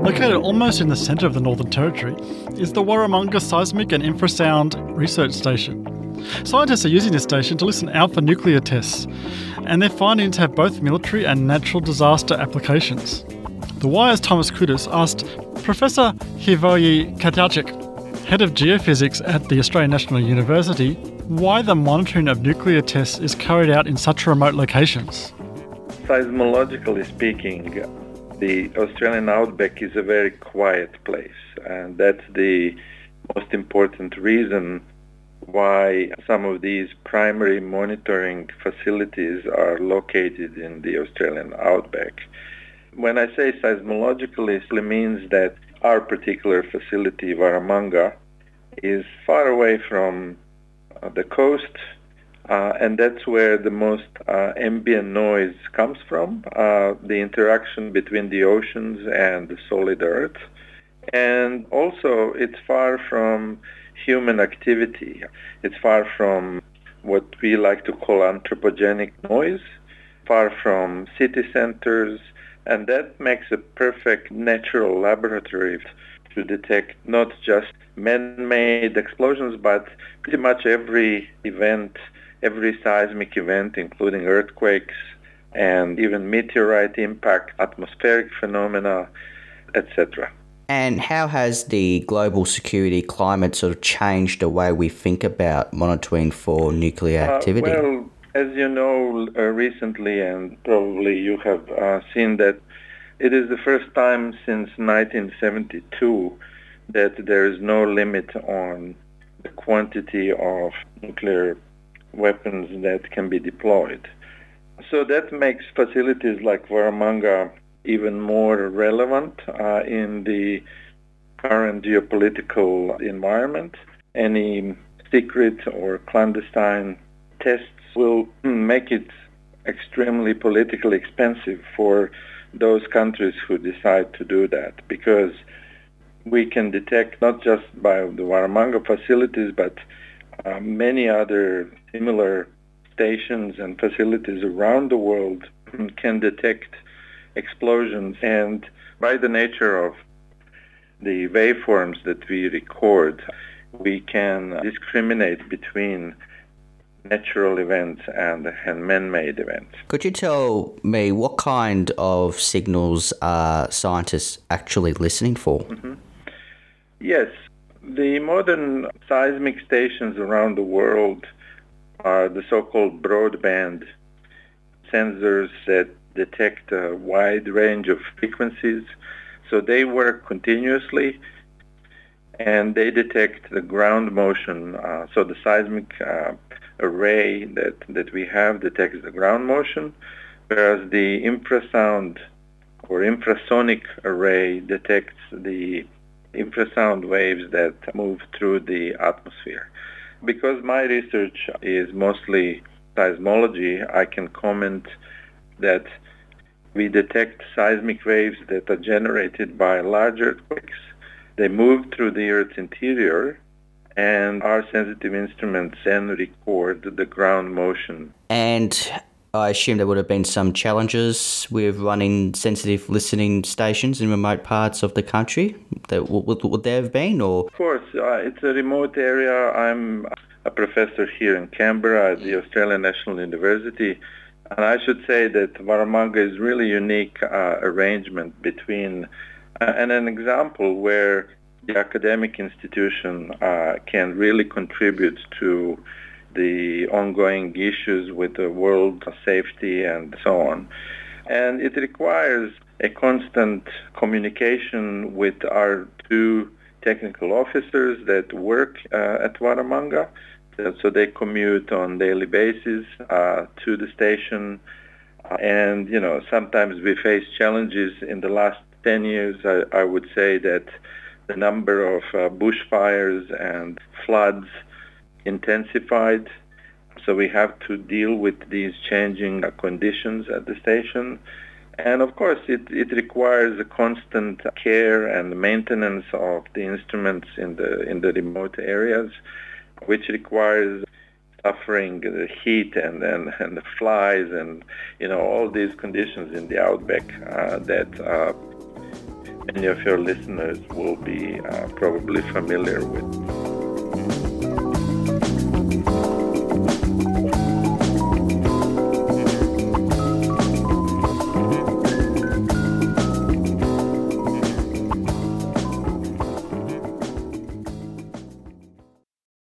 Located almost in the centre of the Northern Territory is the Warramunga Seismic and Infrasound Research Station. Scientists are using this station to listen out for nuclear tests, and their findings have both military and natural disaster applications. The Wire's Thomas Kudus asked Professor Hivoyi Katajik, Head of Geophysics at the Australian National University, why the monitoring of nuclear tests is carried out in such remote locations. Seismologically speaking, the Australian outback is a very quiet place, and that's the most important reason why some of these primary monitoring facilities are located in the Australian outback. When I say seismologically, it means that our particular facility, Warramunga, is far away from the coast, and that's where the most ambient noise comes from, the interaction between the oceans and the solid earth. And also, it's far from human activity. It's far from what we like to call anthropogenic noise, far from city centers, and that makes a perfect natural laboratory to detect not just man-made explosions, but pretty much every event, every seismic event, including earthquakes and even meteorite impact, atmospheric phenomena, etc. And how has the global security climate sort of changed the way we think about monitoring for nuclear activity? Well, as you know, recently, and probably you have seen that it is the first time since 1972 that there is no limit on the quantity of nuclear weapons that can be deployed. So that makes facilities like Warramunga even more relevant in the current geopolitical environment. Any secret or clandestine tests will make it extremely politically expensive for those countries who decide to do that, because we can detect not just by the Warramunga facilities, but many other similar stations and facilities around the world can detect explosions, and by the nature of the waveforms that we record, we can discriminate between natural events and man-made events. Could you tell me what kind of signals are scientists actually listening for? Mm-hmm. Yes, the modern seismic stations around the world are the so-called broadband sensors that detect a wide range of frequencies. So they work continuously, and they detect the ground motion. So the seismic array that we have detects the ground motion, whereas the infrasound or infrasonic array detects the infrasound waves that move through the atmosphere. Because my research is mostly seismology, I can comment that we detect seismic waves that are generated by large earthquakes. They move through the Earth's interior, and our sensitive instruments then record the ground motion. And I assume there would have been some challenges with running sensitive listening stations in remote parts of the country. Would there have been? Or? Of course, it's a remote area. I'm a professor here in Canberra at the Australian National University, and I should say that Warramunga is really unique arrangement between and an example where the academic institution can really contribute to the ongoing issues with the world safety and so on. And it requires a constant communication with our two technical officers that work at Warramunga. So they commute on daily basis to the station. And, sometimes we face challenges. In the last 10 years, I would say that the number of bushfires and floods intensified. So we have to deal with these changing conditions at the station. And of course, it requires a constant care and maintenance of the instruments in the remote areas, which requires suffering the heat and the flies and all these conditions in the outback that many of your listeners will be probably familiar with.